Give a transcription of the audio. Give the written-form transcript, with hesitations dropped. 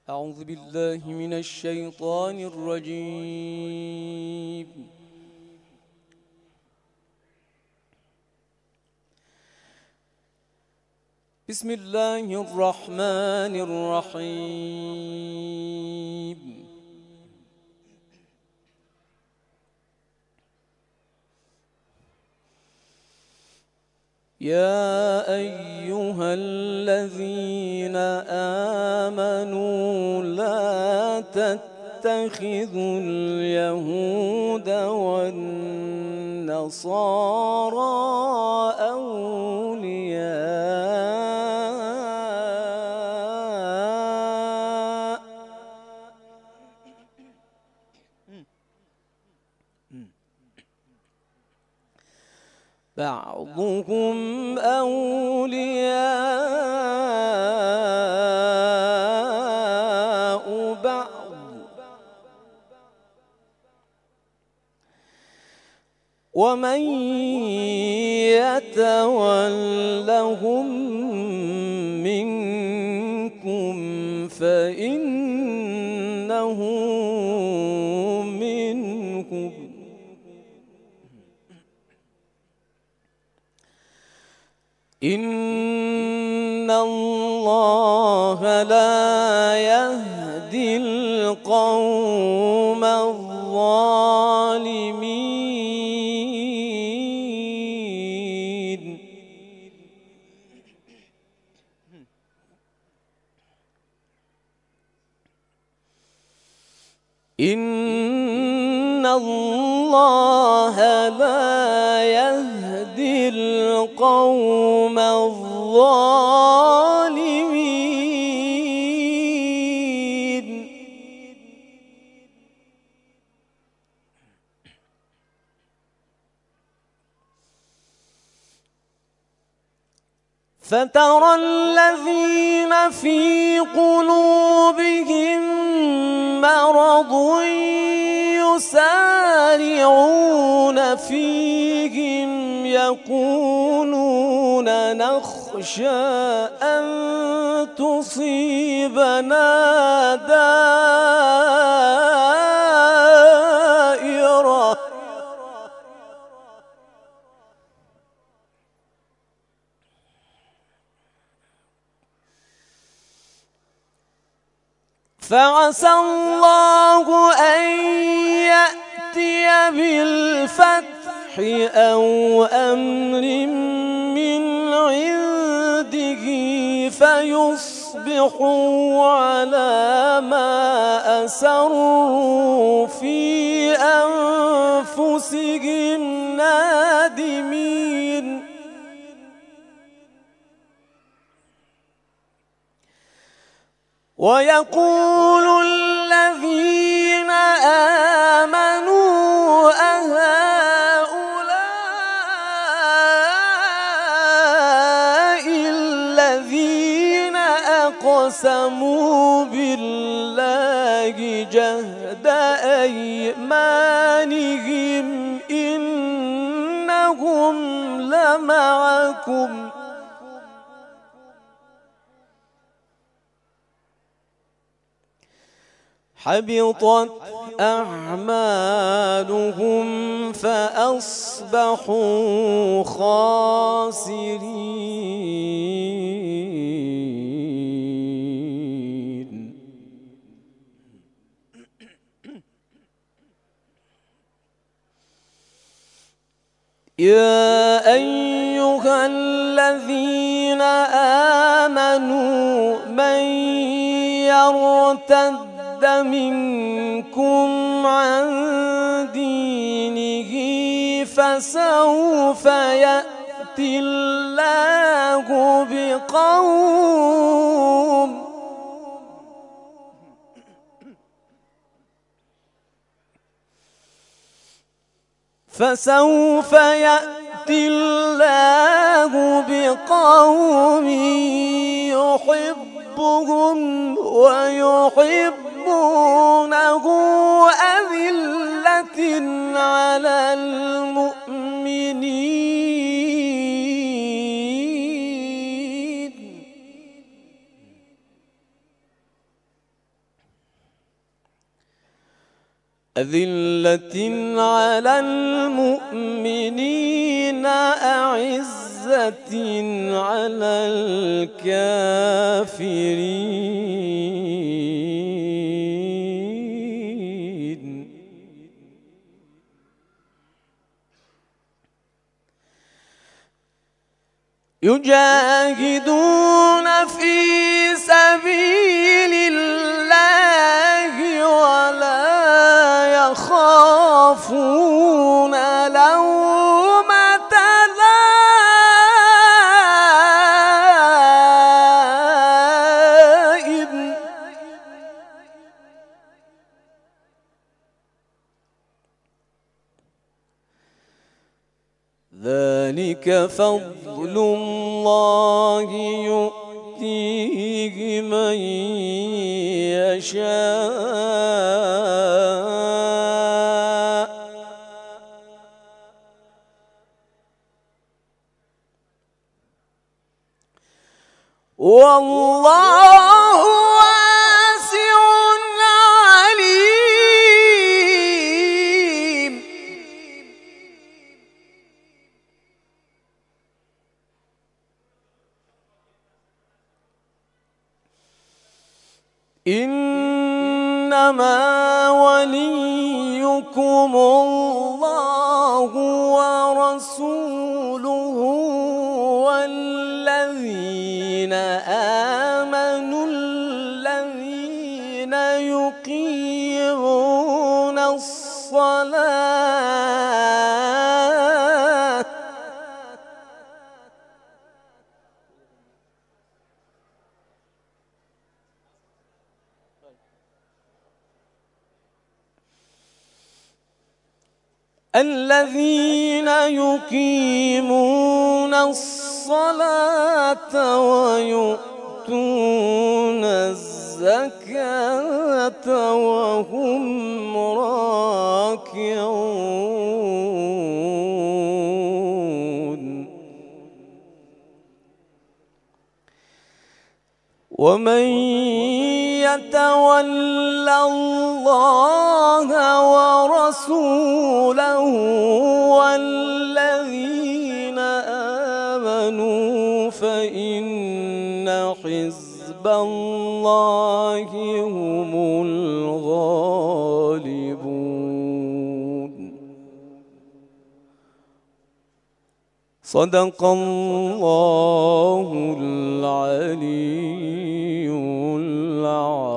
أعوذ بالله من الشيطان الرجيم. بسم الله الرحمن الرحيم. يا أيها الذين آمنوا لا تتخذوا اليهود والنصارى أولياء بعضهم أولياء بعض ومن يتولهم منكم فإنه منهم. إن الله لا يهدي القوم الظالمين. إن الله لا يهدي القوم الظالمين. فترى الذين في قلوبهم مرض يسارعون فيهم يقولون نخشى أن تصيبنا دائرة فعسى الله أن يأتي بالفتح أو أمر من عنده فيصبحوا على ما أسروا في أنفسهم نادمين. ويقول الذين آمنوا أهؤلاء الذين أقسموا بالله جهد أيمانهم إنهم لمعكم حبطت أعمالهم فأصبحوا خاسرين. يا أيها الذين آمنوا من يرتد منكم عن دينه فسوف يأتي الله بقوم يحبهم ويحبونه أذلة على المؤمنين. أذلة على المؤمنين أعزة على الكافرين يجاهدون في سبيل الله ولا يخافون لومة لائم ذلك فضل الله يؤتيه من يشاء والله واسع عليم إنما وليكم الله ورسوله والذين آمنوا الذين يقيمون الصلاة ويؤتون الزكاة وهم راكعون ومن يتول الله ورسوله والذين آمنوا فإن حزب الله هم الغالبون. صدق الله العلي العظيم.